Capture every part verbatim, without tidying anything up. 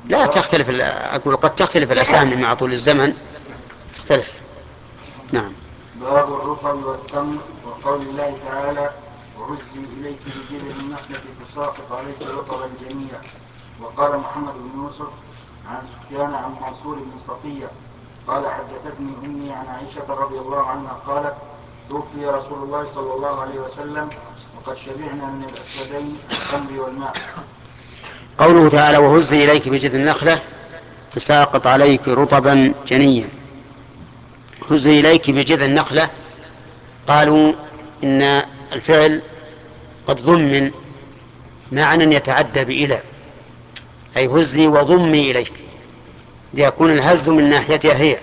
لا تختلف، أقول قد تختلف الأسامي مع طول الزمن تختلف. نعم. باب الرطب والتمر وقول الله تعالى وهزي إليك بجذع النخلة تساقط عليك رطبا جنيا. وقال محمد بن يوسف عن سفيان عن منصور بن صفية قال حدثتني أمي عن عائشة رضي الله عنها قالت توفي رسول الله صلى الله عليه وسلم وقد شبعنا من الأسودين التمر والماء. قوله تعالى وهزي إليك بجذع النخلة تساقط عليك رطبا جنيا. هزي إليك بجذع النخلة، قالوا إن الفعل قد ضمن معنى يتعدى بإلى، أي هزي وضمي إليك ليكون الهز من ناحيتها هي.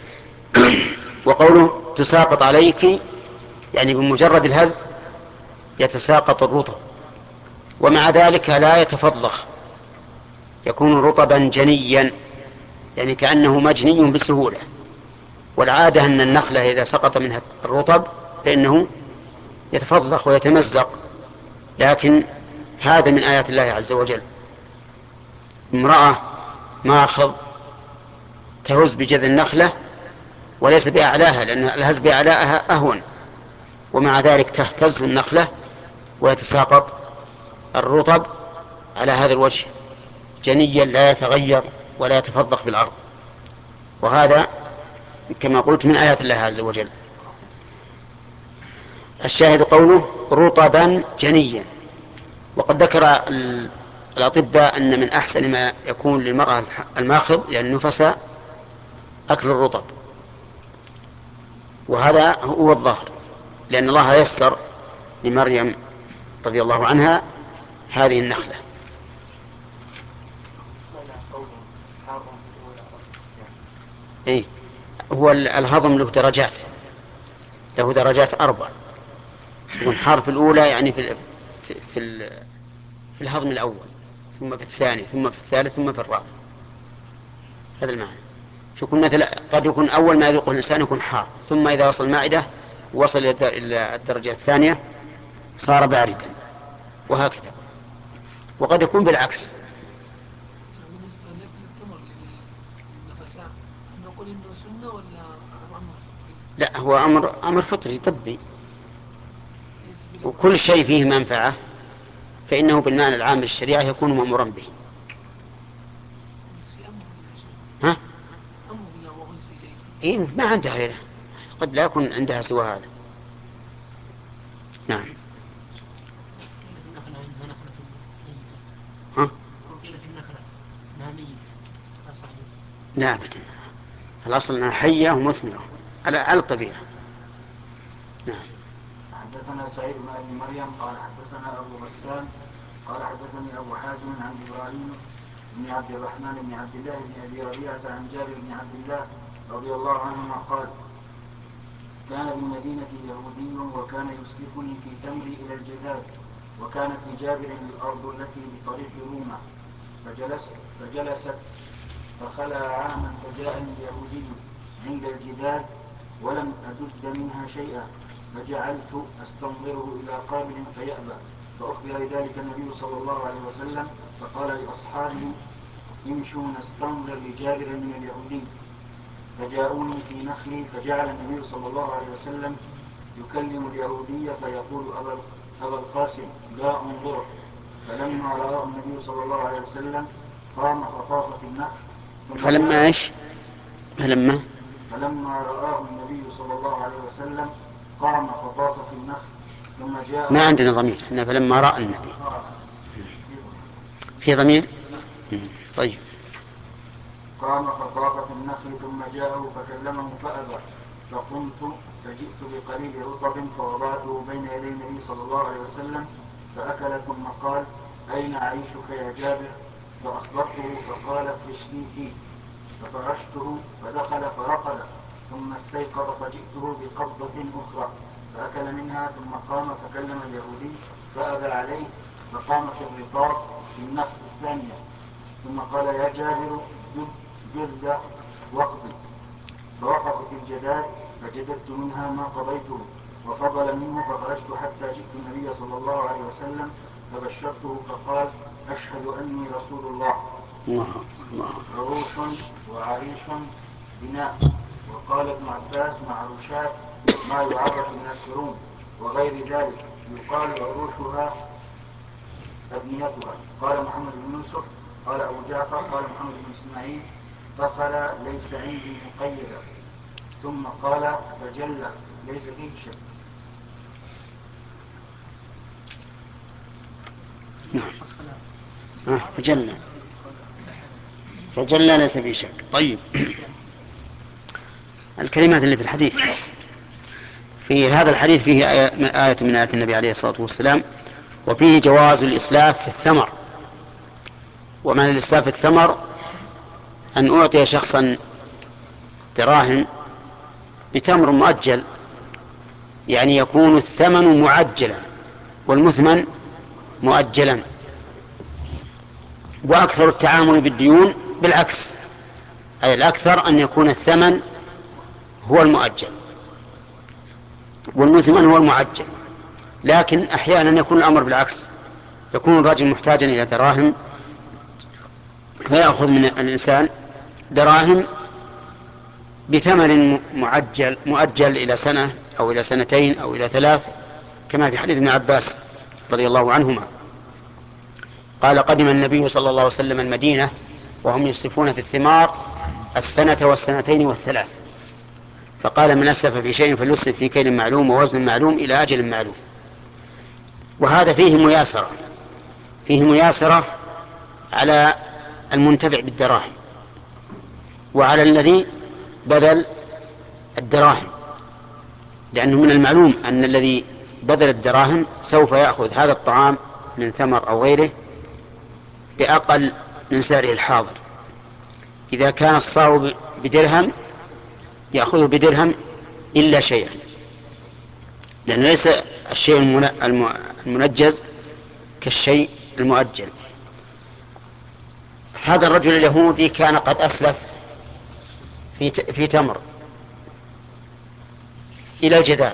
وقوله تساقط عليك يعني بمجرد الهز يتساقط الرطب، ومع ذلك لا يتفضخ، يكون رطبا جنيا يعني كأنه مجني بسهولة. والعادة أن النخلة إذا سقط منها الرطب فإنه يتفضخ ويتمزق، لكن هذا من آيات الله عز وجل. امرأة ماخض تهز بجذع النخلة وليس بأعلاها، لأن الهز بأعلاها أهون، ومع ذلك تهتز النخلة ويتساقط الرطب على هذا الوجه جنيا لا يتغير ولا يتفضخ بالأرض. وهذا كما قلت من آيات الله عز وجل. الشاهد قوله رطبا جنيا. وقد ذكر الأطباء أن من أحسن ما يكون للمرأة الماخض يعني النفساء أكل الرطب، وهذا هو الظاهر، لأن الله يسر لمريم رضي الله عنها هذه النخلة. إيه؟ هو الهضم له درجات، له درجات أربع. يكون حار في الأولى يعني في في في, في الهضم الأول، ثم في الثاني، ثم في الثالث، ثم في الرابع. هذا المعنى. يكون مثلا قد يكون أول ما يذوقه الإنسان يكون حار، ثم إذا وصل المعدة وصل إلى الدرجة الثانية صار باردا، وهكذا. وقد يكون بالعكس. بالنسبة للتمر للنفساء نقول إنه سنة ولا هو أمر فطري؟ لا، هو أمر أمر فطري طبي، وكل شيء فيه منفعة فإنه بالمعنى العام للشريعة يكون مأمورا به. بس في أمر يا شيخ. ها؟ أمر بالله وهزي إليك. إيه، ما عندها غيره، قد لا يكون عندها سوى هذا. نعم. قيل في النخلة عندها نخلة ميتة. ها؟ وقيل في النخلة إنها ميتة. صحيح. لا أبدا، الأصل أنها حية ومثمرة على على الطبيعة. نعم. حدثنا سعيد بن ابي مريم قال حدثنا ابو غسان قال حدثني ابو حازم عن ابراهيم بن عبد الرحمن بن عبد الله بن ابي ربيعه عن جابر بن عبد الله رضي الله عنهما قال كان بالمدينه يهودي وكان يسلكني في تمري الى الجذاب، وكانت لجابر الارض التي بطريق روما، فجلست, فجلست فخلى عاما فجاءني اليهودي عند الجدار ولم أجد منها شيئا، فجعلت أستنظره إلى قابل فيأبى، فأخبر ذلك النبي صلى الله عليه وسلم فقال لأصحابه امشوا نستنظر لجابر من اليهودي، فجاءوني في نخلي، فجعل النبي صلى الله عليه وسلم يكلم اليهودي فيقول أبا, أبا القاسم لا انظر، فلما رآه النبي صلى الله عليه وسلم قام فطاف في النخل ثم فلما جاء إيش؟ فلما فلما رآه النبي صلى الله عليه وسلم قام فطاف في النخل ثم ما جاءه عندنا ضمير احنا فلما رأى النبي في ضمير. طيب. قام فطاف في النخل ثم جاءه فكلمه فأبى، فقمت فجئت بقليل رطب فوضعته بين يدي النبي صلى الله عليه وسلم فأكل ثم قال أين عيشك يا جابر؟ فأخبرته فقال افرش لي فيه، ففرشته فدخل فرقد ثم استيقظ فجئته بقبضة أخرى فأكل منها ثم قام فكلم اليهودي فأبى عليه، فقام في الرقاب في النخل الثانية ثم قال يا جابر جذ واقضي، فوقفت الجداد فجددت منها ما قضيته وفضل منه، فخرجت حتى جئت النبي صلى الله عليه وسلم فبشرته فقال أشهد أني رسول الله. الله الله. عروش وعريش بناء. وقال ابن عباس معروشات ما يعرف من الكروم وغير ذلك، يقال عروشها أبنيتها. قال محمد بن يوسف قال أبو جعفر قال محمد بن إسماعيل فخل ليس عندي مقيدا، ثم قال فجل ليس فيه شك. نعم. آه فجل فجل ليس فيه شك. طيب، الكلمات اللي في الحديث، في هذا الحديث فيه آية من آيات النبي عليه الصلاة والسلام، وفيه جواز الإسلاف في الثمر. ومعنى الإسلاف في الثمر أن أعطي شخصا دراهم بتمر مؤجل، يعني يكون الثمن معجلا والمثمن مؤجلا. وأكثر التعامل بالديون بالعكس، أي الأكثر أن يكون الثمن هو المؤجل والمثمن هو المعجل، لكن أحيانا يكون الأمر بالعكس، يكون الرجل محتاجا إلى دراهم فيأخذ من الإنسان دراهم بثمن معجل مؤجل إلى سنة أو إلى سنتين أو إلى ثلاث، كما في حديث ابن عباس رضي الله عنهما قال قدم النبي صلى الله عليه وسلم المدينة وهم يصرفون في الثمار السنة والسنتين والثلاث، فقال من أسلف في شيء فليسلف في كيل معلوم ووزن معلوم إلى أجل معلوم. وهذا فيه مياسرة، فيه مياسرة على المنتفع بالدراهم وعلى الذي بذل الدراهم، لأنه من المعلوم أن الذي بذل الدراهم سوف يأخذ هذا الطعام من ثمر أو غيره بأقل من سعره الحاضر. إذا كان الصاع بدرهم يأخذه بدرهم إلا شيئا، لأن ليس الشيء المنجز كالشيء المؤجل. هذا الرجل اليهودي كان قد أسلف في في تمر إلى الجدار،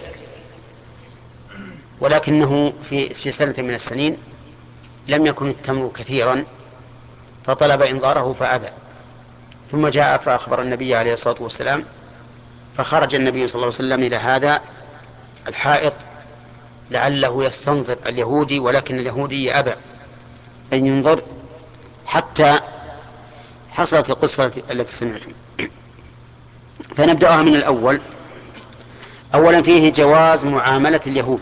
ولكنه في في سنة من السنين لم يكن التمر كثيرا فطلب إنظاره فأبى، ثم جاء فأخبر النبي عليه الصلاة والسلام، فخرج النبي صلى الله عليه وسلم إلى هذا الحائط لعله يستنظر اليهودي، ولكن اليهودي أبى أن ينظر حتى حصلت القصة التي سمعتم. فنبدأها من الأول. أولا فيه جواز معاملة اليهود.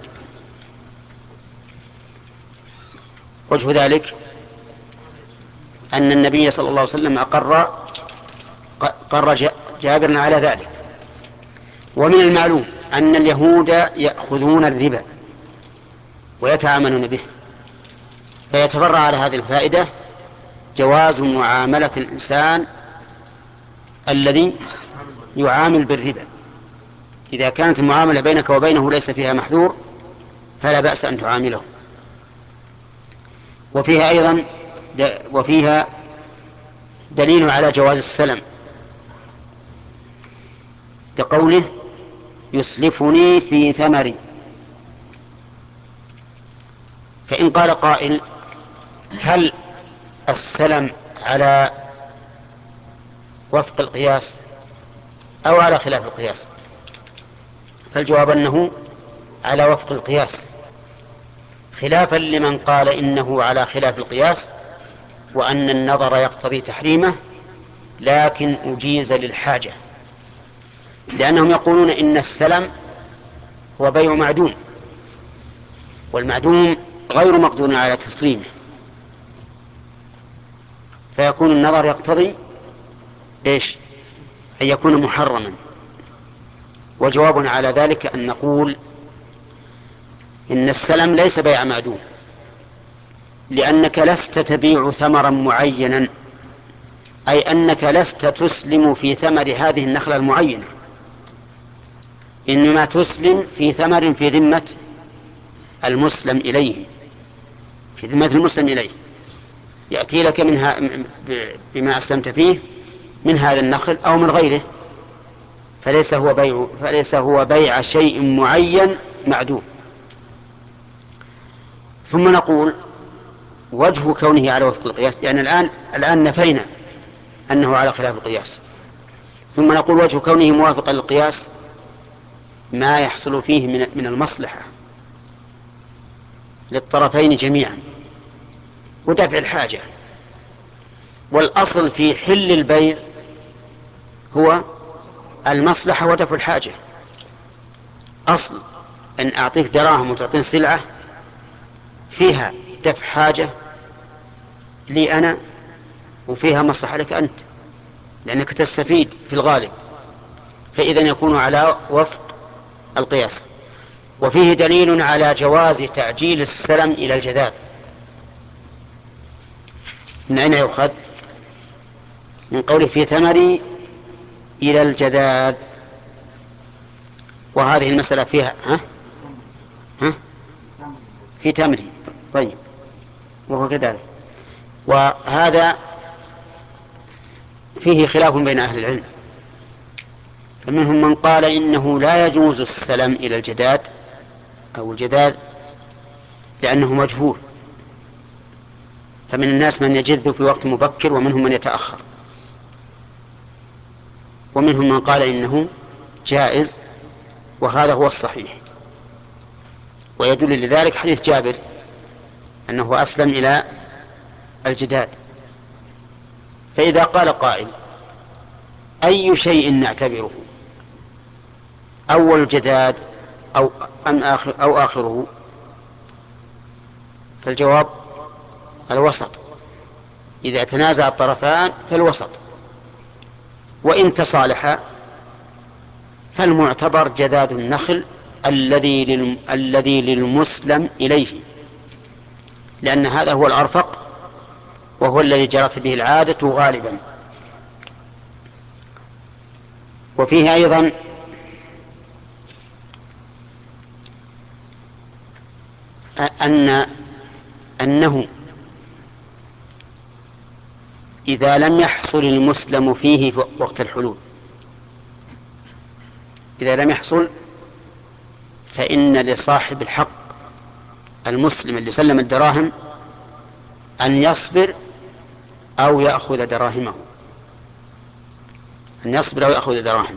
وجه ذلك أن النبي صلى الله عليه وسلم أقر قر جابر على ذلك. ومن المعلوم أن اليهود يأخذون الربا ويتعاملون به، فيتفرع على هذه الفائدة جواز معاملة الإنسان الذي يعامل بالربا. إذا كانت المعاملة بينك وبينه ليس فيها محذور فلا بأس أن تعامله. وفيها أيضا وفيها دليل على جواز السلم بقوله يسلفني في ثمري. فإن قال قائل هل السلم على وفق القياس أو على خلاف القياس؟ فالجواب أنه على وفق القياس، خلافا لمن قال إنه على خلاف القياس وأن النظر يقتضي تحريمه لكن أجيز للحاجة، لأنهم يقولون إن السلم هو بيع معدوم، والمعدوم غير مقدور على تسليمه، فيكون النظر يقتضي إيش؟ أن يكون محرما. وجوابنا على ذلك أن نقول إن السلم ليس بيع معدوم، لأنك لست تبيع ثمرا معينا، أي أنك لست تسلم في ثمر هذه النخلة المعينة، إنما تسلم في ثمر في ذمة المسلم إليه، في ذمة المسلم إليه، يأتي لك منها بما أسلمت فيه من هذا النخل أو من غيره، فليس هو بيع فليس هو بيع شيء معين معدوم. ثم نقول وجه كونه على وفق القياس، يعني الآن الآن نفينا أنه على خلاف القياس، ثم نقول وجه كونه موافقا للقياس ما يحصل فيه من من المصلحة للطرفين جميعا ودفع الحاجة. والأصل في حل البيع هو المصلحة ودفع الحاجة. أصل أن أعطيك دراهم وتعطيني سلعة فيها دفع حاجة لي أنا وفيها مصلحة لك أنت، لأنك تستفيد في الغالب، فإذا يكون على وفق القياس. وفيه دليل على جواز تعجيل السلم إلى الجذاذ. من أين يؤخذ؟ من قوله في ثمري إلى الجذاذ، وهذه المسألة فيها ها؟ ها؟ في تمري. طيب، وهو كذلك. وهذا فيه خلاف بين أهل العلم، فمنهم من قال إنه لا يجوز السلم إلى الجداد أو الجداد لأنه مجهول، فمن الناس من يجذ في وقت مبكر ومنهم من يتأخر، ومنهم من قال إنه جائز، وهذا هو الصحيح. ويدل لذلك حديث جابر أنه أسلم إلى الجداد. فإذا قال قائل أي شيء نعتبره، أول الجداد أو أم آخر أو آخره؟ فالجواب الوسط. إذا تنازع الطرفان فالوسط، وإن تصالحا فالمعتبر جداد النخل الذي للم... الذي للمسلم إليه، لأن هذا هو الأرفق وهو الذي جرت به العادة غالبا. وفيه أيضا أن أنه إذا لم يحصل المسلم فيه وقت الحلول، إذا لم يحصل فإن لصاحب الحق المسلم اللي سلم الدراهم أن يصبر أو يأخذ دراهمه، أن يصبر أو يأخذ دراهمه.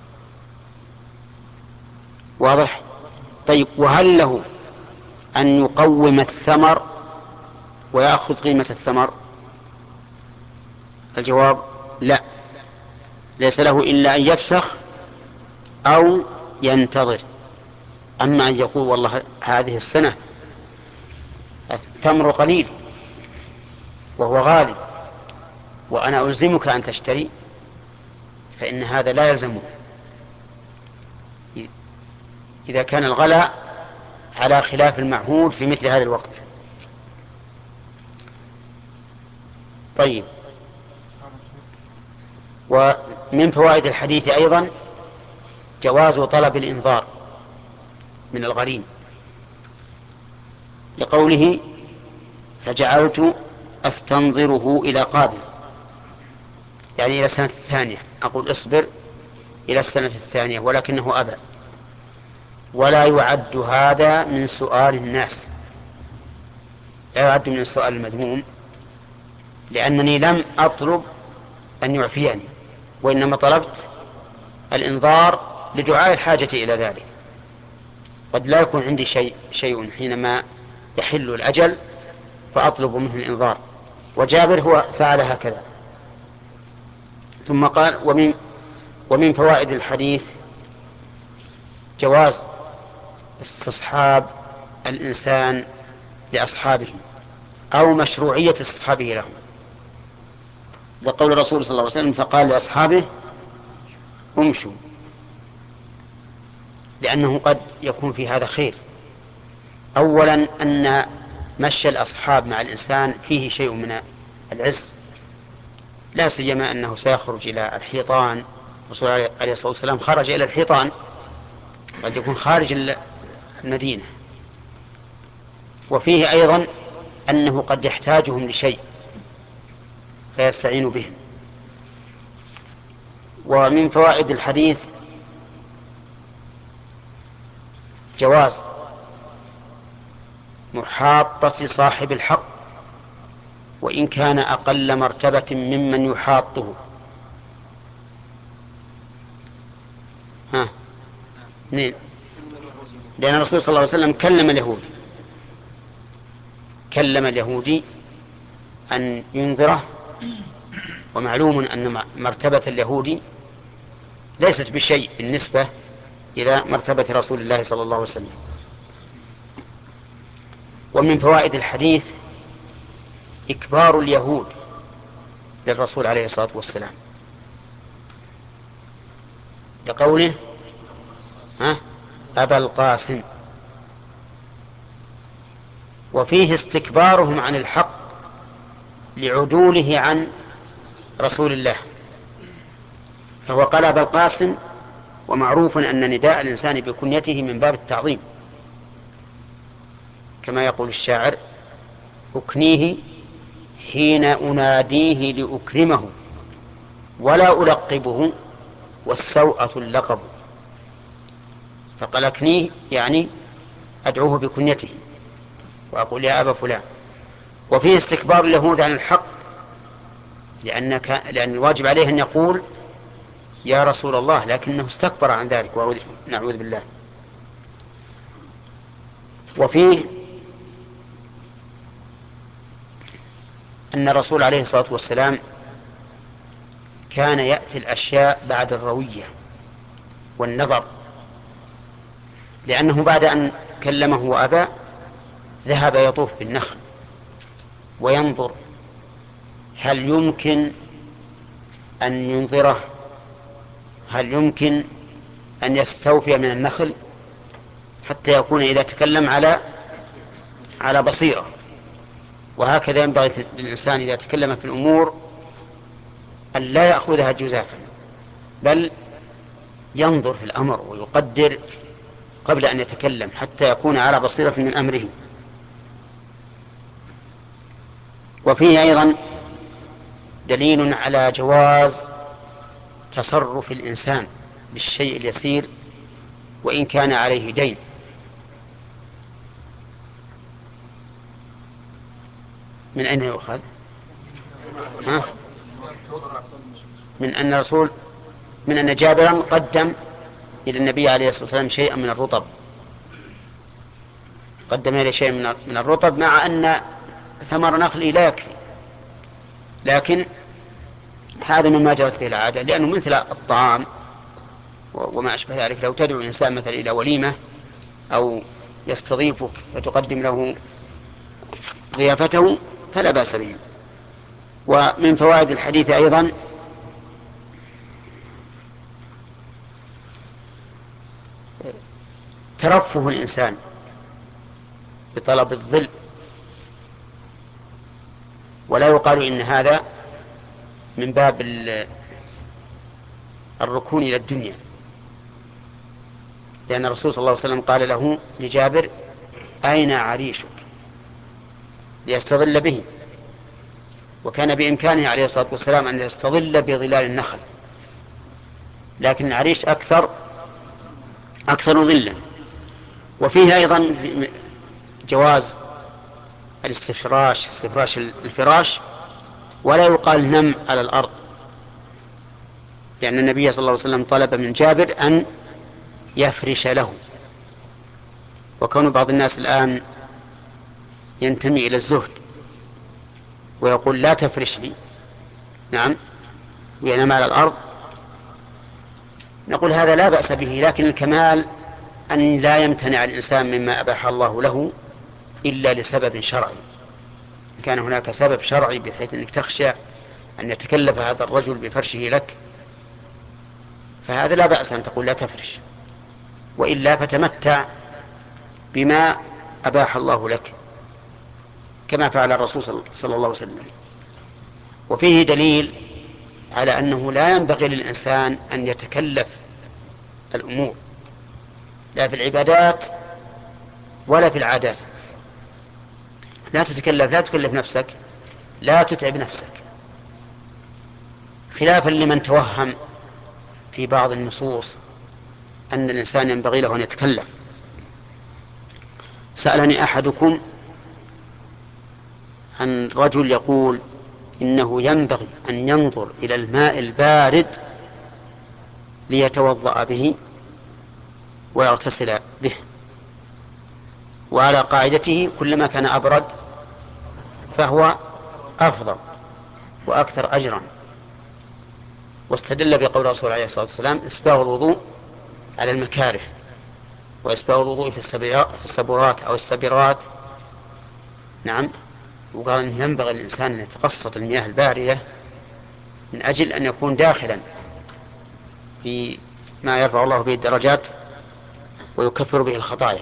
واضح؟ طيب، وهل له أن يقوم الثمر ويأخذ قيمة الثمر؟ الجواب لا، ليس له إلا أن يفسخ أو ينتظر. أما أن يقول والله هذه السنة التمر قليل وهو غالي وأنا ألزمك أن تشتري، فإن هذا لا يلزمه إذا كان الغلاء على خلاف المعهود في مثل هذا الوقت. طيب، ومن فوائد الحديث أيضا جواز طلب الإنذار من الغريم، لقوله فجعلت أستنظره إلى قابل، يعني إلى السنة الثانية، أقول اصبر إلى السنة الثانية، ولكنه أبى. ولا يعد هذا من سؤال الناس، لا يعد من السؤال المذموم، لأنني لم أطلب أن يعفيني، وإنما طلبت الإنذار لدعاء الحاجة إلى ذلك. قد لا يكون عندي شيء شيء حينما يحل الأجل فأطلب منه الإنذار، وجابر هو فعل هكذا. ثم قال ومن, ومن فوائد الحديث جواز استصحاب الإنسان لأصحابه أو مشروعية استصحابه لهم، لقول الرسول صلى الله عليه وسلم فقال لأصحابه امشوا، لأنه قد يكون في هذا خير. أولا أن مشي الأصحاب مع الإنسان فيه شيء من العز، لا سيما أنه سيخرج إلى الحيطان. الرسول عليه الصلاة والسلام خرج إلى الحيطان، قد يكون خارج المدينة. وفيه أيضا أنه قد يحتاجهم لشيء فيستعين بهم. ومن فوائد الحديث جواز محاطة صاحب الحق وإن كان أقل مرتبة ممن يحاطه. ها اثنين، لأن الرسول صلى الله عليه وسلم كلم اليهودي كلم اليهودي أن ينذره، ومعلوم أن مرتبة اليهودي ليست بشيء بالنسبة إلى مرتبة رسول الله صلى الله عليه وسلم. ومن فوائد الحديث إكبار اليهود للرسول عليه الصلاة والسلام، لقوله ها أبا القاسم، وفيه استكبارهم عن الحق لعدوله عن رسول الله، فهو قال أبا القاسم، ومعروف أن نداء الإنسان بكنيته من باب التعظيم، كما يقول الشاعر: أكنيه حين أناديه لأكرمه ولا ألقبه والسوءة اللقب. فقال أكنيه يعني أدعوه بكنيته وأقول يا أبا فلان. وفيه استكبار اليهود عن الحق، لأنك لأن الواجب عليه أن يقول يا رسول الله، لكنه استكبر عن ذلك ونعوذ بالله. وفيه أن الرسول عليه الصلاة والسلام كان يأتي الأشياء بعد الروية والنظر، لأنه بعد أن كلمه وأبى ذهب يطوف بالنخل وينظر هل يمكن أن ينظره، هل يمكن أن يستوفي من النخل، حتى يكون إذا تكلم على على بصيرة. وهكذا ينبغي للإنسان إذا تكلم في الأمور أن لا يأخذها جزافا، بل ينظر في الأمر ويقدر قبل أن يتكلم، حتى يكون على بصيرة من أمره. وفيه أيضا دليل على جواز تصرف الإنسان بالشيء اليسير وإن كان عليه دين. من أين يؤخذ؟ ها؟ من أن الرسول من أن جابرا قدم إلى النبي عليه الصلاة والسلام شيئا من الرطب، قدم إليه شيئا من الرطب مع أن ثمر نخله لا يكفي، لكن هذا مما جرت به العادة، لأنه مثل الطعام وما أشبه ذلك. لو تدعو الإنسان مثلا إلى وليمة أو يستضيفك فتقدم له ضيافته فلا بأس به. ومن فوائد الحديث أيضا ترفه الإنسان بطلب الظل، ولا يقال إن هذا من باب الركون إلى الدنيا، لأن الرسول صلى الله عليه وسلم قال له لجابر أين عريشك ليستظل به، وكان بإمكانه عليه الصلاة والسلام أن يستظل بظلال النخل، لكن العريش أكثر أكثر ظلا. وفيه أيضا جواز الاستفراش استفراش الفراش، ولا يقال نم على الأرض، لأن النبي صلى الله عليه وسلم طلب من جابر أن يفرش له. وكون بعض الناس الآن ينتمي إلى الزهد ويقول لا تفرش لي، نعم، وينام على الأرض، نقول هذا لا بأس به، لكن الكمال أن لا يمتنع الإنسان مما أباح الله له إلا لسبب شرعي. كان هناك سبب شرعي بحيث أنك تخشى أن يتكلف هذا الرجل بفرشه لك، فهذا لا بأس أن تقول لا تفرش، وإلا فتمتع بما أباح الله لك كما فعل الرسول صلى الله عليه وسلم. وفيه دليل على أنه لا ينبغي للإنسان أن يتكلف الأمور، لا في العبادات ولا في العادات. لا تتكلف لا تكلف نفسك، لا تتعب نفسك، خلافا لمن توهم في بعض النصوص أن الإنسان ينبغي له أن يتكلف. سألني أحدكم عن رجل يقول إنه ينبغي أن ينظر إلى الماء البارد ليتوضأ به ويغتسل به، وعلى قاعدته كلما كان أبرد فهو أفضل وأكثر أجرا. واستدل بقول الرسول عليه الصلاة والسلام إسباغ الوضوء على المكاره، وإسباغ الوضوء في السبورات أو السبرات. نعم. وقال إن ينبغي الإنسان أن يتقصد المياه الباردة من أجل أن يكون داخلا في ما يرفع الله به الدرجات ويكفر به الخطايا.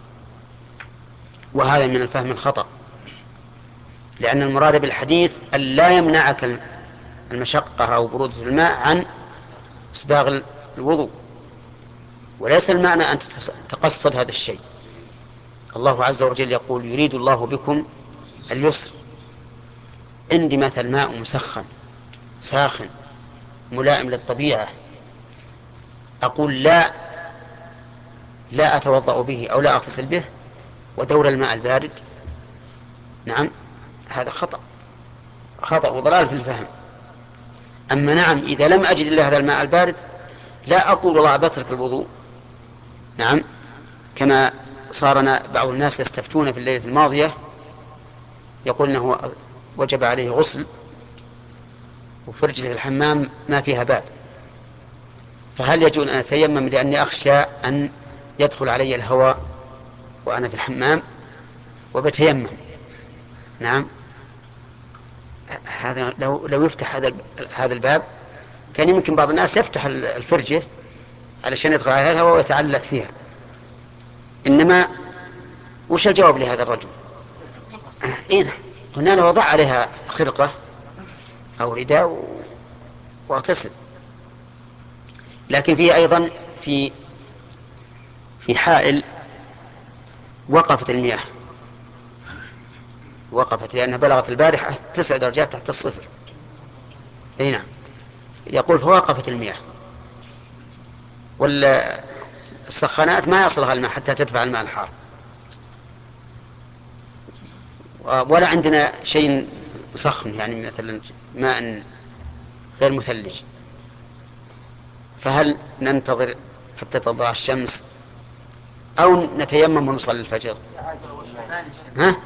وهذا من الفهم الخطأ، لأن المراد بالحديث أن لا يمنعك المشقة أو برودة الماء عن إسباغ الوضوء، وليس المعنى أن تقصد هذا الشيء. الله عز وجل يقول يريد الله بكم اليسر. عندي مثل ماء مسخن ساخن ملائم للطبيعة، أقول لا لا أتوضأ به أو لا أغتسل به ودور الماء البارد؟ نعم، هذا خطأ خطأ وضلال في الفهم. أما نعم، إذا لم أجد إلا هذا الماء البارد لا أقول والله بترك الوضوء. نعم، كما صارنا بعض الناس يستفتون في الليلة الماضية يقول أنه وجب عليه غسل وفرجة الحمام ما فيها باب، فهل يجوز أن أتيمم لأني أخشى أن يدخل علي الهواء وأنا في الحمام وبتيمم؟ نعم، هذا لو لو يفتح هذا هذا الباب كان يمكن بعض الناس يفتح الفرجة علشان يدخل عليها الهواء ويتعلق فيها. إنما وش الجواب لهذا الرجل؟ إيه، قلنا له وضع عليها خرقة أو رداء واغتسل. لكن فيه أيضا في في حائل وقفت المياه، وقفت لأنها بلغت البارحة تسع درجات تحت الصفر. أي نعم، يقول فوقفت المياه، والسخانات ما يصلها الماء حتى تدفع الماء الحار، ولا عندنا شيء سخن يعني مثلا ماء غير مثلج، فهل ننتظر حتى تطلع الشمس أو نتيمم ونصلي الفجر؟ ها؟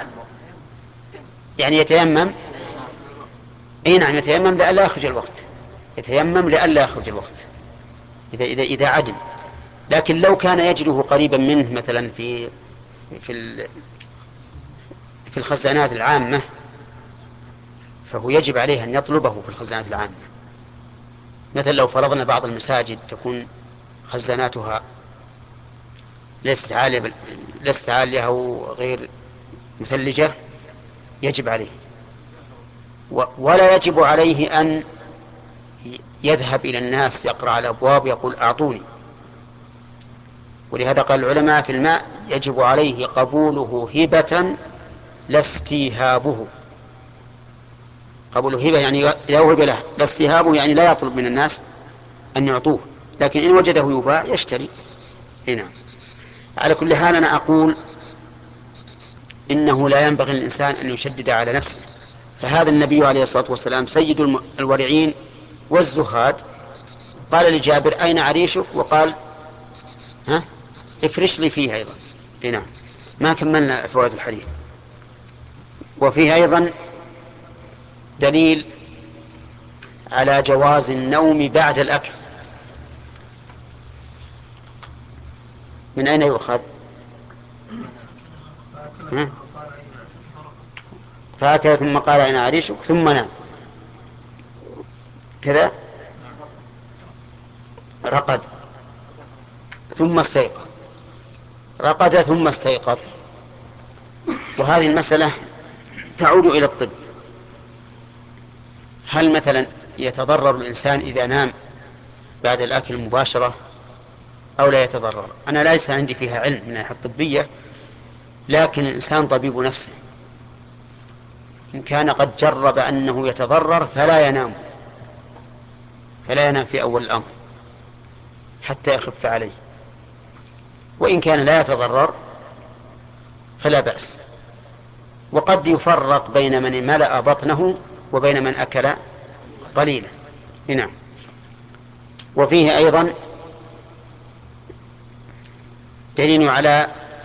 يعني يتيمم. اي نعم، يتيمم لئلا يخرج الوقت، يتيمم لئلا يخرج الوقت إذا إذا إذا عدم. لكن لو كان يجده قريبا منه مثلا في في في الخزانات العامة فهو يجب عليه أن يطلبه في الخزانات العامة. مثلا لو فرضنا بعض المساجد تكون خزاناتها ليست عالية ليست عالية أو غير مثلجة يجب عليه، ولا يجب عليه أن يذهب إلى الناس يقرأ على الأبواب يقول أعطوني. ولهذا قال العلماء في الماء يجب عليه قبوله هبة لا استيهابه. قبوله هبة يعني إذا وهب له، لا استيهابه يعني لا يطلب من الناس أن يعطوه، لكن إن وجده يباع يشتري. هنا على كل حال أنا أقول إنه لا ينبغي للإنسان أن يشدد على نفسه. فهذا النبي عليه الصلاة والسلام سيد الورعين والزهاد قال لجابر أين عريشك؟ وقال ها افرش لي فيه أيضا. هنا ما كملنا فوائد الحديث. وفيه أيضا دليل على جواز النوم بعد الأكل. من أين يؤخذ؟ ها؟ فأكل ثم قال أين عريشك ثم نام كذا، رقد ثم استيقظ، رقد ثم استيقظ. وهذه المسألة تعود إلى الطب. هل مثلا يتضرر الإنسان إذا نام بعد الأكل مباشرة أو لا يتضرر؟ أنا ليس عندي فيها علم من الناحية الطبية، لكن الإنسان طبيب نفسه، إن كان قد جرب أنه يتضرر فلا ينام فلا ينام في أول الأمر حتى يخف عليه، وإن كان لا يتضرر فلا بأس. وقد يفرق بين من ملأ بطنه وبين من أكل قليلا. نعم. وفيه أيضا دليل على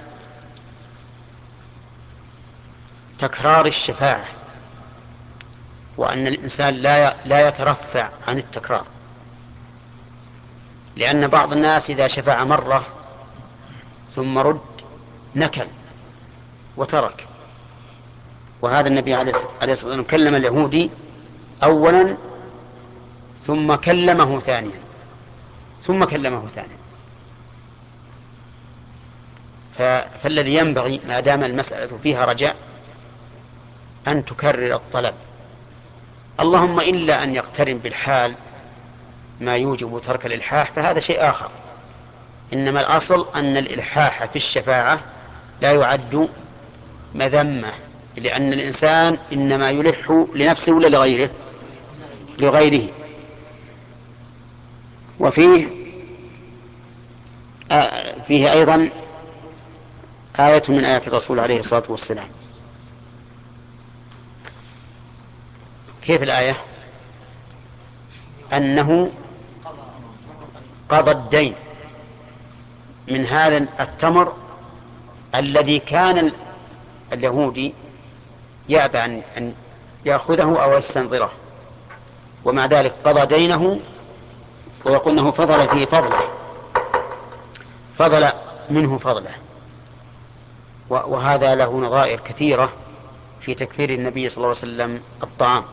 تكرار الشفاعة، وأن الإنسان لا لا يترفع عن التكرار، لأن بعض الناس إذا شفع مرة ثم رد نكل وترك. وهذا النبي عليه الصلاة والسلام كلم اليهودي أولا ثم كلمه ثانيا ثم كلمه ثانيا. فالذي ينبغي ما دام المسألة فيها رجاء أن تكرر الطلب، اللهم إلا أن يقترن بالحال ما يوجب ترك الإلحاح فهذا شيء آخر، إنما الأصل أن الإلحاح في الشفاعة لا يعد مذمة، لأن الإنسان إنما يلح لنفسه ولا لغيره؟ لغيره. وفيه آه فيه أيضا آية من آيات الرسول عليه الصلاة والسلام. كيف الآية؟ أنه قضى الدين من هذا التمر الذي كان اليهودي يأبى أن يأخذه أو يستنظره، ومع ذلك قضى دينه، ويقول أنه فضل فيه فضله، فضل منه فضله. وهذا له نظائر كثيرة في تكثير النبي صلى الله عليه وسلم الطعام.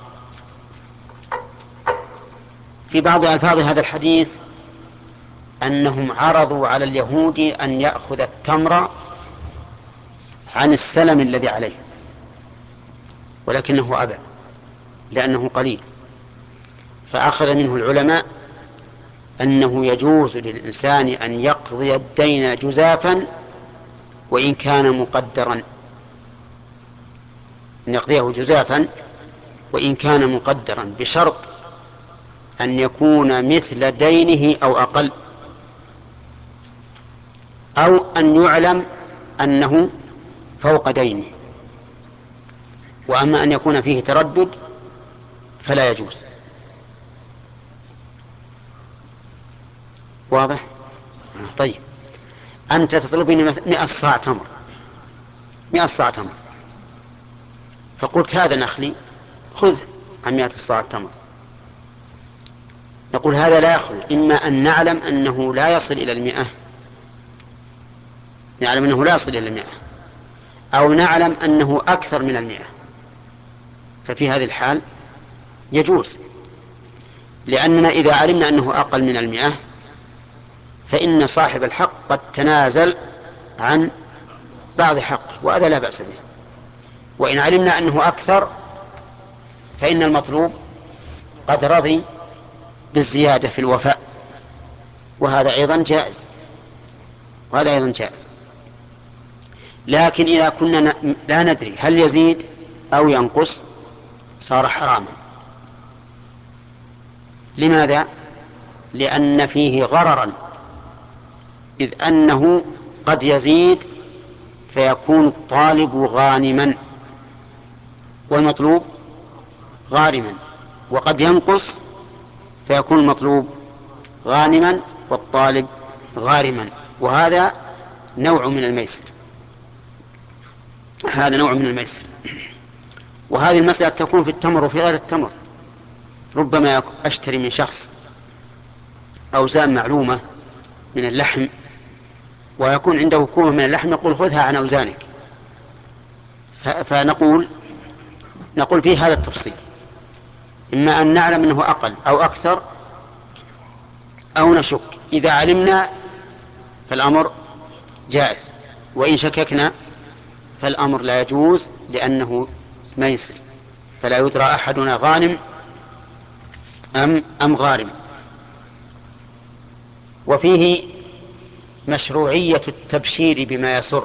في بعض ألفاظ هذا الحديث أنهم عرضوا على اليهود أن يأخذ التمر عن السلم الذي عليه، ولكنه أبى لأنه قليل، فأخذ منه العلماء أنه يجوز للإنسان أن يقضي الدين جزافا وإن كان مقدرا، أن يقضيه جزافا وإن كان مقدرا، بشرط أن يكون مثل دينه أو أقل، أو أن يعلم أنه فوق دينه. وأما أن يكون فيه تردد فلا يجوز. واضح؟ طيب، أنت تطلبني مئة صاع تمر، مئة صاع تمر، فقلت هذا نخلي خذ عن مئة صاع تمر، نقول هذا لا يخلو، إما أن نعلم أنه لا يصل إلى المئة، نعلم أنه لا يصل إلى المئة، أو نعلم أنه أكثر من المئة، ففي هذه الحال يجوز، لأننا إذا علمنا أنه أقل من المئة فإن صاحب الحق قد تنازل عن بعض حقه، وهذا لا بأس به. وإن علمنا أنه أكثر فإن المطلوب قد رضي بالزيادة في الوفاء، وهذا أيضا جائز، وهذا أيضا جائز. لكن إذا كنا لا ندري هل يزيد أو ينقص صار حراما. لماذا؟ لأن فيه غررا، إذ أنه قد يزيد فيكون الطالب غانما والمطلوب غارما، وقد ينقص فيكون المطلوب غانما والطالب غارما، وهذا نوع من الميسر، هذا نوع من الميسر. وهذه المسألة تكون في التمر وفي غير التمر. ربما أشتري من شخص أوزان معلومة من اللحم، ويكون عنده كومة من اللحم، يقول خذها عن أوزانك، فنقول نقول فيه هذا التفصيل، إما أن نعلم أنه أقل أو أكثر أو نشك. إذا علمنا فالأمر جائز، وإن شككنا فالأمر لا يجوز، لأنه ميسر، فلا يدرى أحدنا غانم أم, أم غارم. وفيه مشروعية التبشير بما يسر،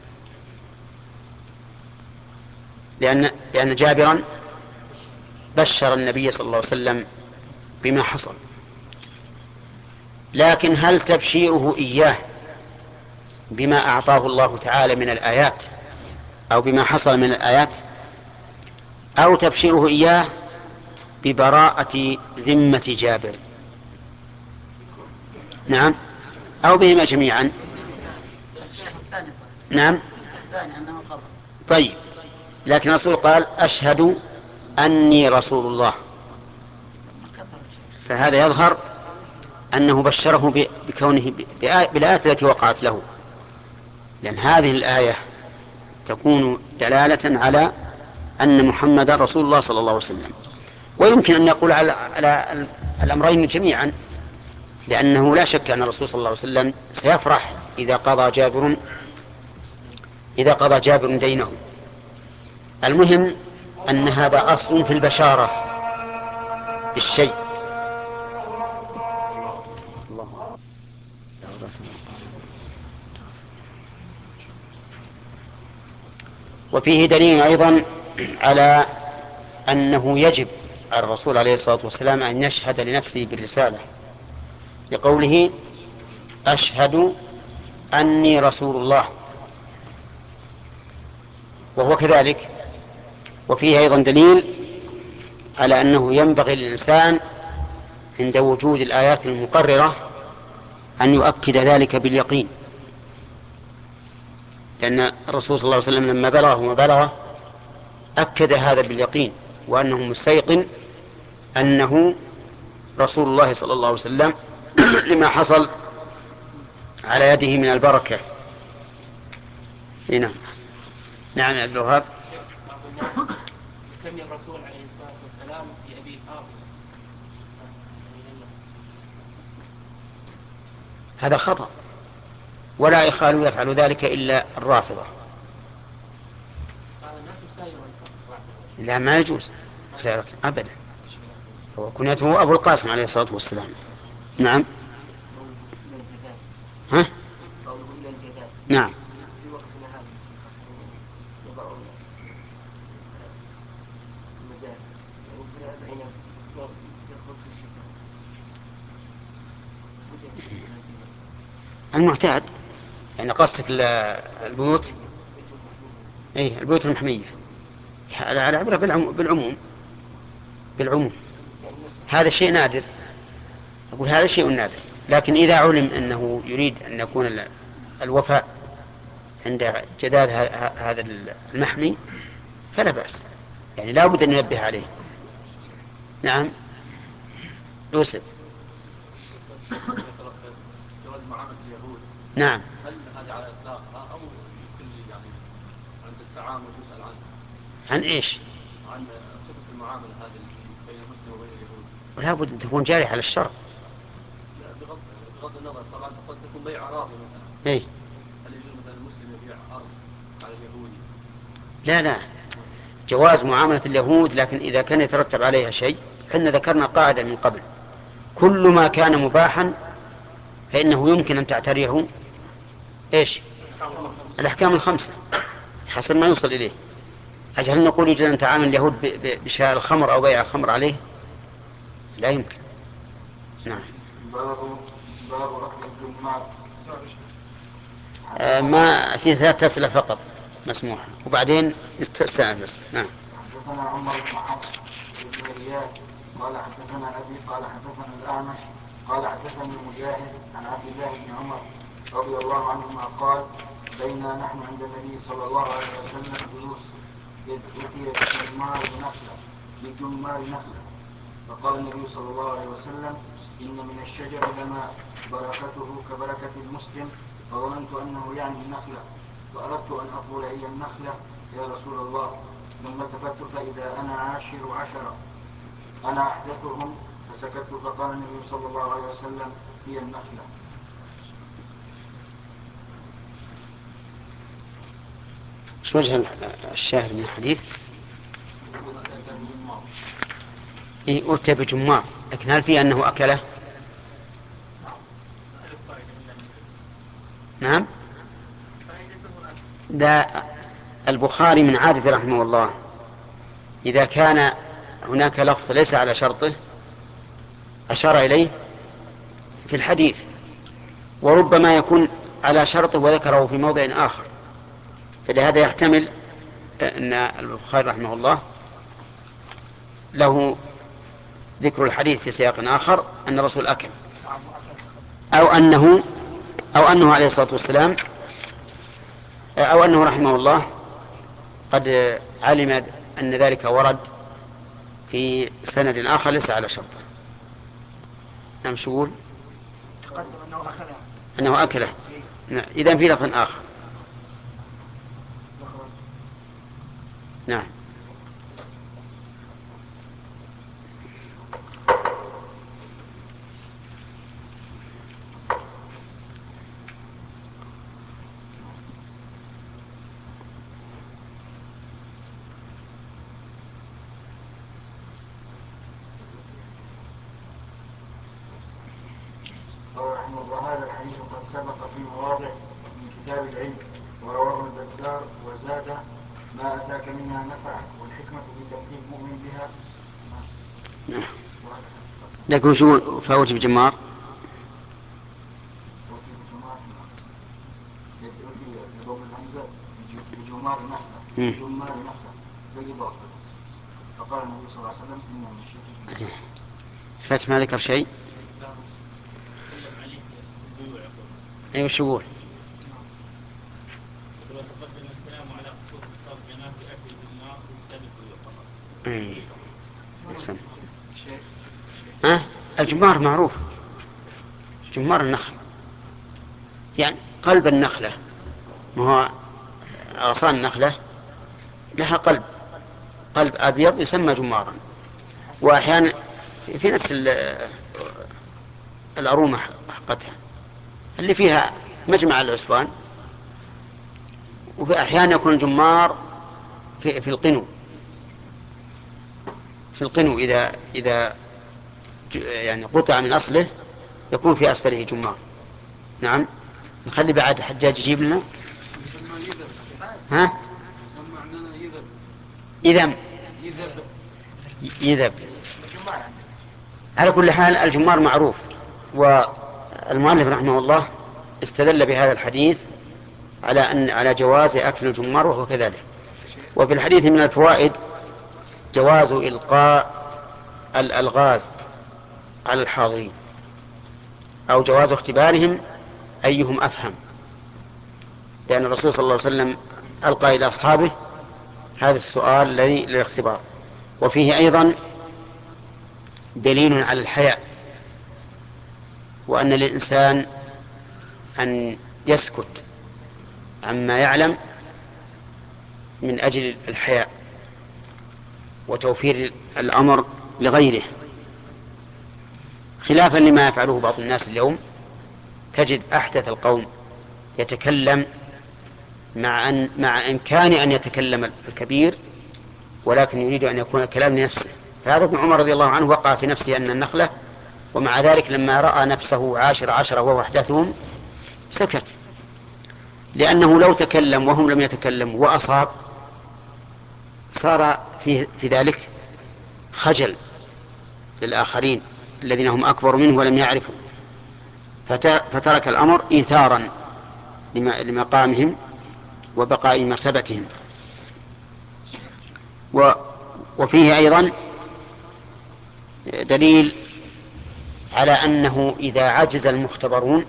لأن, لأن جابرا بشر النبي صلى الله عليه وسلم بما حصل، لكن هل تبشيره إياه بما أعطاه الله تعالى من الآيات أو بما حصل من الآيات، أو تبشيره إياه ببراءة ذمة جابر. نعم، أو بهما جميعا. نعم. طيب، لكن الرسول قال أشهد أني رسول الله، فهذا يظهر أنه بشره بكونه بالآية التي وقعت له، لأن هذه الآية تكون دلالة على أن محمد رسول الله صلى الله عليه وسلم. ويمكن أن يقول على, على الأمرين جميعا، لأنه لا شك أن الرسول صلى الله عليه وسلم سيفرح إذا قضى جابر إذا قضى جابر دينه. المهم أن هذا أصل في البشارة بالشيء. وفيه دليل أيضا على أنه يجب على الرسول عليه الصلاة والسلام أن يشهد لنفسه بالرسالة، لقوله أشهد أني رسول الله، وهو كذلك. وفيه أيضا دليل على أنه ينبغي للإنسان عند وجود الآيات المقررة أن يؤكد ذلك باليقين، لأن الرسول صلى الله عليه وسلم لما بلغه ما بلغه أكد هذا باليقين، وأنه مستيقن أنه رسول الله صلى الله عليه وسلم لما حصل على يده من البركة. هنا. نعم يا عبد الوهاب. بعض الناس يكني الرسول عليه الصلاة والسلام بأبي فاطمة، هذا خطأ، ولا يخال يفعل ذلك إلا الرافضة. لا، ما يجوز سيرة أبدا، هو كنيته أبو القاسم عليه الصلاة والسلام. نعم. ها؟ نعم. المعتاد، يعني قصدك البيوت، ايه البيوت المحمية، على عبرة بالعموم بالعموم بالعموم هذا شيء نادر، أقول هذا شيء نادر، لكن إذا علم أنه يريد أن يكون الوفاء عند جداد هذا المحمي فلا بأس، يعني لا بد أن ينبه عليه. نعم. يوسف. جواز معاملة اليهود. نعم. هل هذه على إطلاقها أو كل يعني عند التعامل يسأل عنها؟ عن إيش؟ عن صفة المعاملة هذه بين المسلم وبين اليهود. ولا بد أن تكون جارية على الشرع. لا، بغض بغض النظر طبعا قد تكون بيع أراضي مثلا. إيه. هل يجوز مثلا المسلم يبيع أرض على اليهودي؟ لا لا، جواز معاملة اليهود، لكن إذا كان يترتب عليها شيء، حنا ذكرنا قاعدة من قبل: كل ما كان مباحا فإنه يمكن أن تعتريه إيش؟ الأحكام الخمسة حسب ما يوصل إليه. هل نقول يجوز أن نتعامل اليهود بشراء الخمر أو بيع الخمر عليه؟ لا يمكن. نعم. باب باب أكل الجمار. آه ما في ثلاث أسئلة فقط مسموح، وبعدين استأنف بس. نعم. حدثنا عمر بن حفص بن رياض قال حدثنا أبي قال حدثنا الأعمش قال حدثني مجاهد عن عبد الله بن عمر رضي الله عنهما قال: بينا نحن عند النبي صلى الله عليه وسلم جلوس إذ أتي بجمار نخلة بجمار نخلة، فقال النبي صلى الله عليه وسلم: إن من الشجر لما بركته كبركة المسلم، فظننت أنه يعني النخلة، فأردت أن أقول هي النخلة يا رسول الله، ثم التفت فإذا أنا عاشر عشرة أنا أحدثهم، فسكت، فقال النبي صلى الله عليه وسلم: هي النخلة. شو وجه الشاهد من الحديث؟ إيه، أتى بجمار، لكن هل في أنه أكله؟ نعم. لا، البخاري من عادة رحمه الله إذا كان هناك لفظ ليس على شرطه أشار إليه في الحديث، وربما يكون على شرطه وذكره في موضع آخر، فلهذا يحتمل أن البخاري رحمه الله له ذكر الحديث في سياق آخر أن الرسول أكل، أو أنه أو أنه عليه الصلاة والسلام، أو أنه رحمه الله قد علم أن ذلك ورد في سند آخر ليس على شرطه. نعم، شو يقول؟ تقدم أنه أكله. أنه أكله. إذن في لفظ آخر. نعم. وهذا الحديث قد سبق في مواضع من كتاب العلم، ورواه البزار وزاد: ما أتاك منها نفعك، والحكمة في تكذيب مؤمن بها. لكن شو فوت بجمار؟ بجمار نخلة جمار نخلة بالإضافة، فقال النبي صلى الله عليه وسلم: إن من الشرك. فتح ما ذكر شيء. أي وش يقول؟ ايه احسن. ها الجمار معروف، جمار النخل يعني قلب النخلة، ما هو أغصان النخلة لها قلب، قلب أبيض يسمى جمارا. وأحيانا في نفس الأرومة حقتها اللي فيها مجمع العصبان، وفي أحيانا يكون الجمار في, في القنو في القنو إذا إذا يعني قطع من أصله يكون في أسفله جمار. نعم. نخلي بعد حجاج يجيب لنا. ها إذا يذب. على كل حال الجمار معروف، والمؤلف رحمه الله استدل بهذا الحديث على أن على جواز أكل الجمار وهو كذلك. وفي الحديث من الفوائد جواز إلقاء الألغاز على الحاضرين، أو جواز اختبارهم أيهم أفهم، لأن الرسول صلى الله عليه وسلم ألقى إلى أصحابه هذا السؤال الذي للاختبار. وفيه أيضا دليل على الحياء، وأن الإنسان أن يسكت عما يعلم من أجل الحياء وتوفير الأمر لغيره، خلافا لما يفعله بعض الناس اليوم. تجد أحدث القوم يتكلم مع أن مع إمكان أن يتكلم الكبير، ولكن يريد أن يكون الكلام لنفسه. فهذا ابن عمر رضي الله عنه وقع في نفسه أن النخلة، ومع ذلك لما رأى نفسه عاشر عشرة وهو أحدثهم سكت، لأنه لو تكلم وهم لم يتكلموا وأصاب صار في, في ذلك خجل للآخرين الذين هم أكبر منه ولم يعرفوا، فترك الأمر إيثارا لمقامهم وبقاء مرتبتهم. وفيه أيضا دليل على أنه إذا عجز المختبرون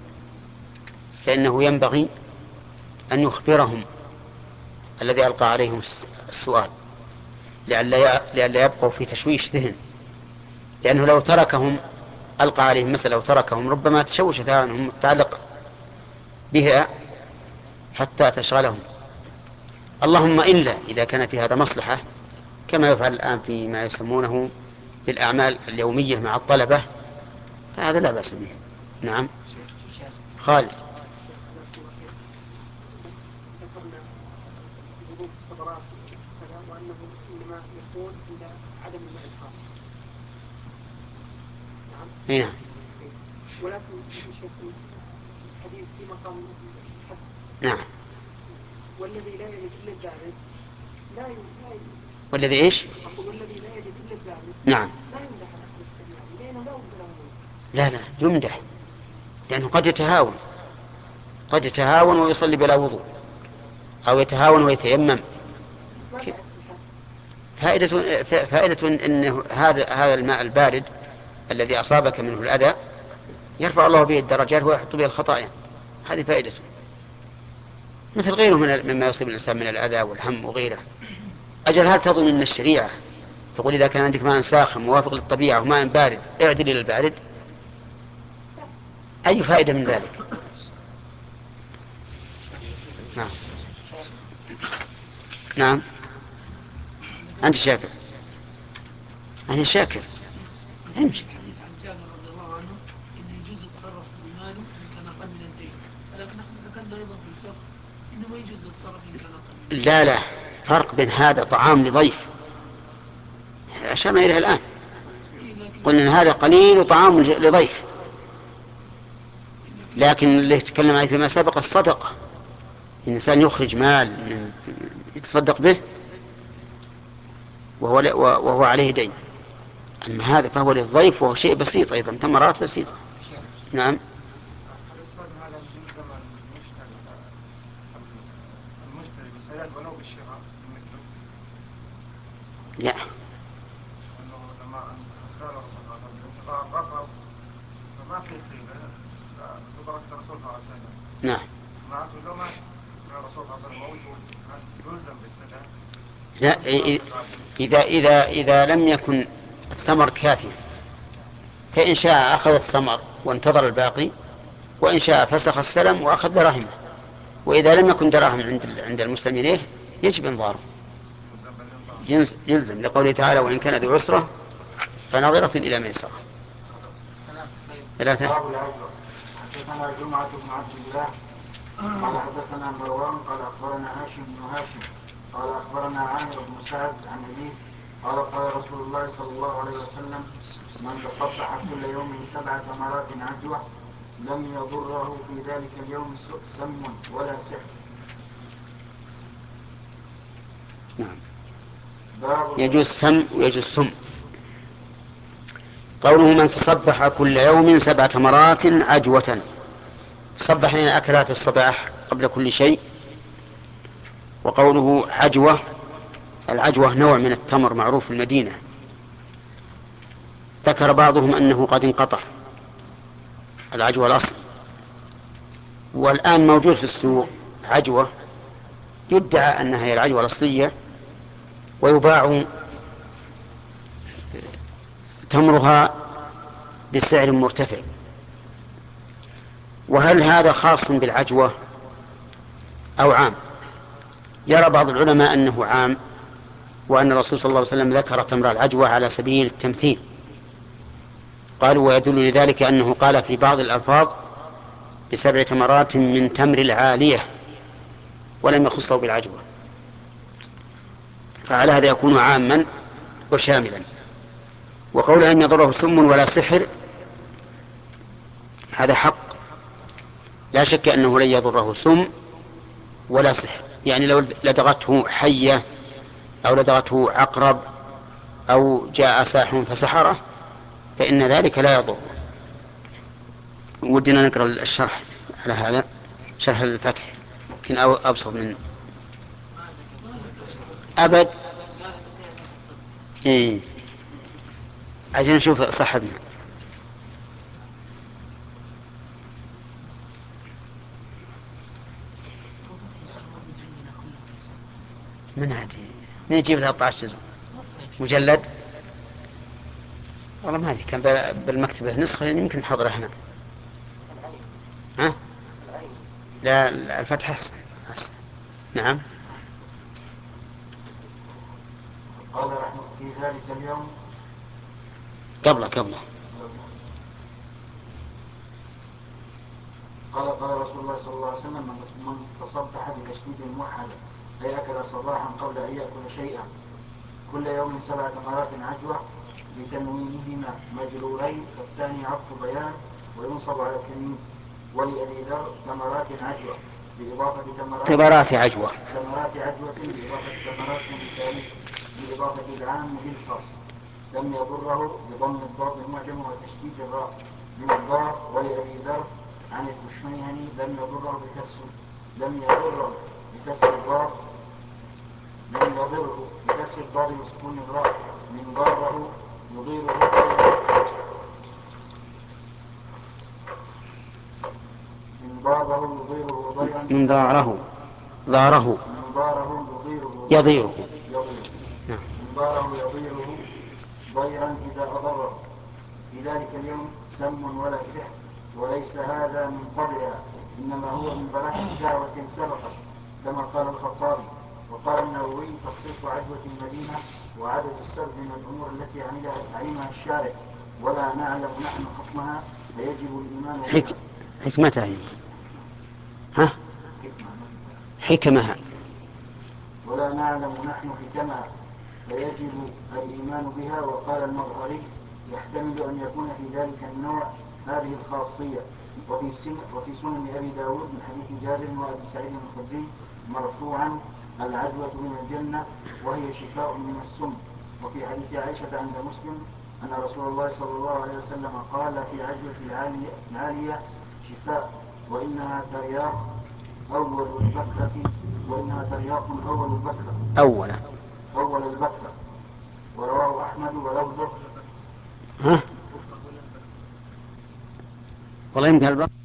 فإنه ينبغي أن يخبرهم الذي ألقى عليهم السؤال، لئلا يبقوا في تشويش ذهن، لأنه لو تركهم ألقى عليهم مسألة وتركهم ربما تشوش ذهنهم متعلق بها حتى تشغلهم. اللهم إلا إذا كان في هذا مصلحة، كما يفعل الآن فيما يسمونه بالأعمال اليومية مع الطلبة، فهذا لا بأس به. نعم. خالد. ذكرنا وجود الصبرات كذا، وأنه إنما يكون عند عدم الماء الحار. نعم. نعم. ولكن شيخ الحديث في مقام الحد. نعم. والذي لا يجد إلا البارد لا يمدح. والذي إيش؟ أقول والذي لا يجد إلا البارد. نعم. لا يمدح على الاستعمال، لأنه لا يمدح له. لا لا يمدح، لأنه قد يتهاون قد يتهاون ويصلي بلا وضوء، أو يتهاون ويتيمم فائدة فائدة أن هذا هذا الماء البارد الذي أصابك منه الأذى يرفع الله به الدرجات ويحط به الخطايا، هذه فائدته، مثل غيره من مما يصيب الإنسان من الأذى والهم وغيره. أجل هل تظن أن الشريعة تقول إذا كان عندك ماء ساخن موافق للطبيعة وماء بارد اعدل إلى البارد؟ أي فائدة من ذلك؟ نعم نعم أنت شاكر، أنت شاكر امشي. عن جابر رضي الله عنه انه يجوز يتصرف بماله ان كان اقل من الدين، ولكن نحن ذكرنا ايضا في الفقه انه ما يجوز يتصرف ان كان اقل. لا لا فرق بين هذا طعام لضيف أشرنا إليه الآن، قلنا إن هذا قليل وطعام لضيف، لكن اللي يتكلم عليه فيما سبق الصدقة، الإنسان يخرج مال من يتصدق به وهو, وهو عليه دين. أما هذا فهو للضيف وهو شيء بسيط أيضا، تمرات بسيطة. نعم. لا ما في قيمة ببركة الرسول صلى الله عليه وسلم. نعم. معناته لو ما الرسول صلى الله عليه وسلم موجود يلزم بالسداد. لا إذا إذا إذا لم يكن الثمر كافيا فإن شاء أخذ الثمر وانتظر الباقي، وإن شاء فسخ السلم وأخذ دراهمه. وإذا لم يكن دراهم عند عند المسلمين إيه يجب إنظاره، يلزم لقوله تعالى وإن كان ذو عسرة فنظرة إلى ميسرة. ثلاثة. حدثنا جمعة بن عبد الله قال حدثنا مروان قال أخبرنا هاشم بن هاشم قال أخبرنا عامر بن سعد عن أبيه قال قال رسول الله صلى الله عليه وسلم من تصبح كل يوم سبع تمرات عجوة لم يضره في ذلك اليوم سم ولا سحر. نعم. يجوز سم ويجوز سم. قوله من تصبح كل يوم سبع تمرات عجوة، صبح يعني أكلها في الصباح قبل كل شيء. وقوله عجوة، العجوة نوع من التمر معروف في المدينة، ذكر بعضهم أنه قد انقطع العجوة الأصل، والآن موجود في السوق عجوة يدعى أنها هي العجوة الأصلية، ويباع تمرها بسعر مرتفع. وهل هذا خاص بالعجوة أو عام؟ يرى بعض العلماء أنه عام، وأن الرسول صلى الله عليه وسلم ذكر تمر العجوة على سبيل التمثيل. قالوا ويدل لذلك أنه قال في بعض الألفاظ بسبع تمرات من تمر العالية ولم يخصه بالعجوة، فعلى هذا يكون عاما وشاملا. وقول أن يضره سم ولا سحر هذا حق، لا شك أنه لن يضره سم ولا سحر، يعني لو لدغته حية أو لدغته عقرب أو جاء ساحر فسحره فإن ذلك لا يضر. ودنا نقرأ الشرح على هذا، شرح الفتح لكن أو أبسط من أبد. إيه عشان نشوف صاحبنا. من هذه من يجيب ثلاثة عشر جزء مجلد؟ والله ما هذه كان بالمكتبة نسخة يمكن نحضرها هنا. ها؟ لا الفتح أحسن. نعم. قال رحمه في ذلك اليوم قبله قبله قال قال رسول الله صلى الله عليه وسلم من تصبح بتشديد موحدة أي أكل صباحا قبل أن يأكل شيئا كل يوم سبع تمرات عجوة بتنوينهما مجرورين فالثاني عطف بيان وينصب على التمييز. ولأبي ذر تمرات عجوة بإضافة تمرات تمرات عجوة تمرات عجوة بإضافة تمرات للتاريخ بإضافة العام للخاص لم يضره بضم الضاد المعجم وتشديد الراء من الضار. ولأبي ذر عن الكشميهني لم يضره بكسر لم يضره بكسر الضاد من يضره بكسر الضاد وسكون الراء، من ضاره يضيره غيره، من ضاره يضيره ضيرا، من ضاره ضاره من ضاره يضيره يضيره يضيره نعم. من ضاره يضيره ضيرا إذا أضره. في ذلك اليوم سم ولا سحر، وليس هذا من طبعها، إنما هو من بركة دعوة سبقت، كما قال الخطابي. وقال النووي تخصيص عدوة المدينة وعدد السبع من الأمور التي عملها علمها الشارع ولا نعلم نحن حكمها فيجب الإيمان بها. حك... حكمتها هي. ها حكمها ولا نعلم نحن حكمها فيجب الإيمان بها. وقال المظهري يحتمل أن يكون في ذلك النوع هذه الخاصية. وفي سنن وفي سنن أبي داود من حديث جابر وأبي سعيد الخدري مرفوعا العدوة من الجنة وهي شفاء من السم. وفي حديث عائشة عند مسلم أن رسول الله صلى الله عليه وسلم قال في عدوة العالية, العالية شفاء وإنها ترياق أول البكرة وإنها ترياق أول البكرة أولا أول البكرة. ورواه أحمد ولفظه ها والله يمكن البقرة